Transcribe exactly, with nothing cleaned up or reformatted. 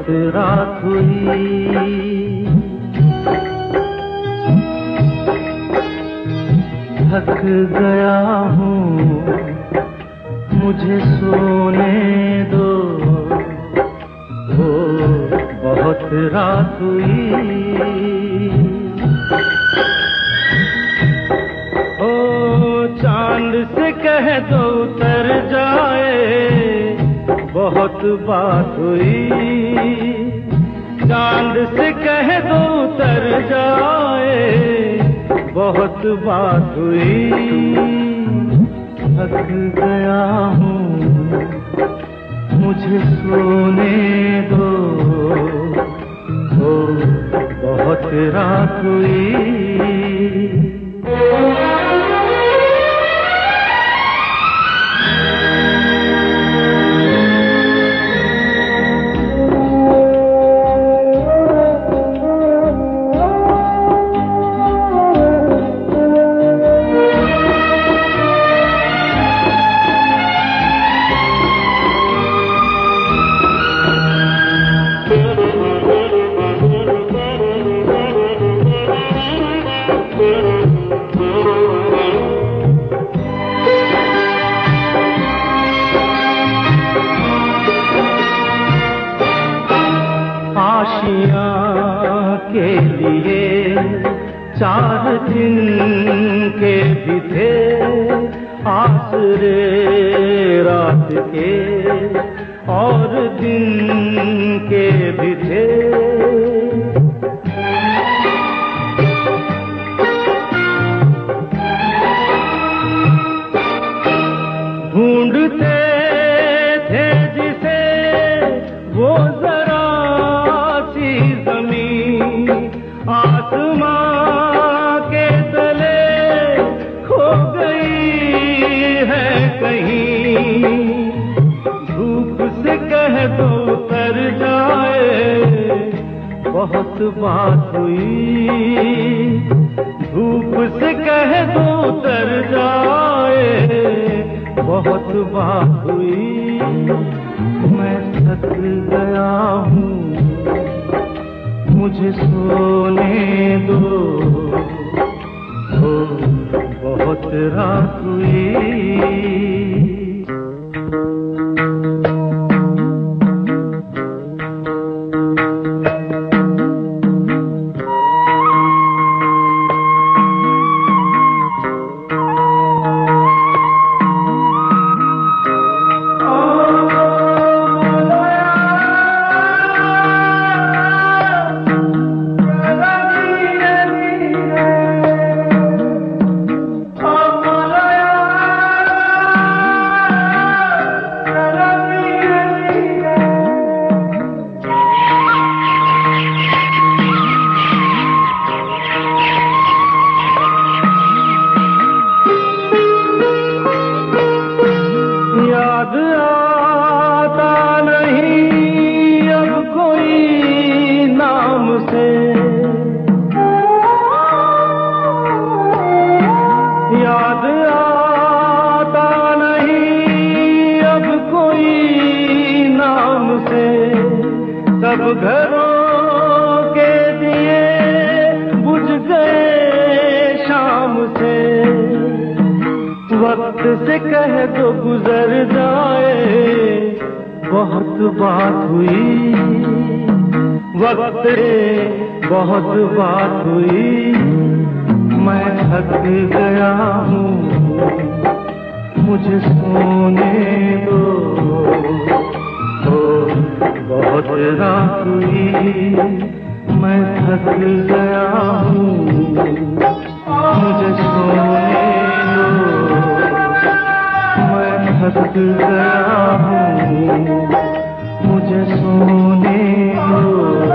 रात हुई, थक गया हूँ, मुझे सोने दो। हो बहुत रात हुई, ओ चांद से कह दो उतर जाए, बहुत बात हुई। चांद से कह दो उतर जाए, बहुत बात हुई। थक गया हूँ, मुझे सोने दो। ओ बहुत रात हुई। आशियाँ के लिए चार दिन के भी थे, आसरे रात के और दिन के भी थे। ढूंढते थे जिसे वो जरा सी जमीन, आसमां के तले खो गई है कहीं। धूप से कह दो उतर जाए, बहुत बात हुई। धूप से कह दो उतर जाए, बहुत बात हुई। मैं थक गया हूँ, मुझे सोने दो। ओ बहुत रात हुई। याद आता नहीं अब कोई नाम से, याद आता नहीं अब कोई नाम से। सब घरों के दिए बुझ गए शाम से। वक्त से कह दो गुजर जाए, बहुत बात हुई। वक्त से बहुत बात हुई। मैं थक गया हूँ, मुझे सोने दो। ओ बहुत रात हुई। मैं थक गया हूँ, मुझे सोने दो। मैं थक गया हूँ, मुझे सोने दो।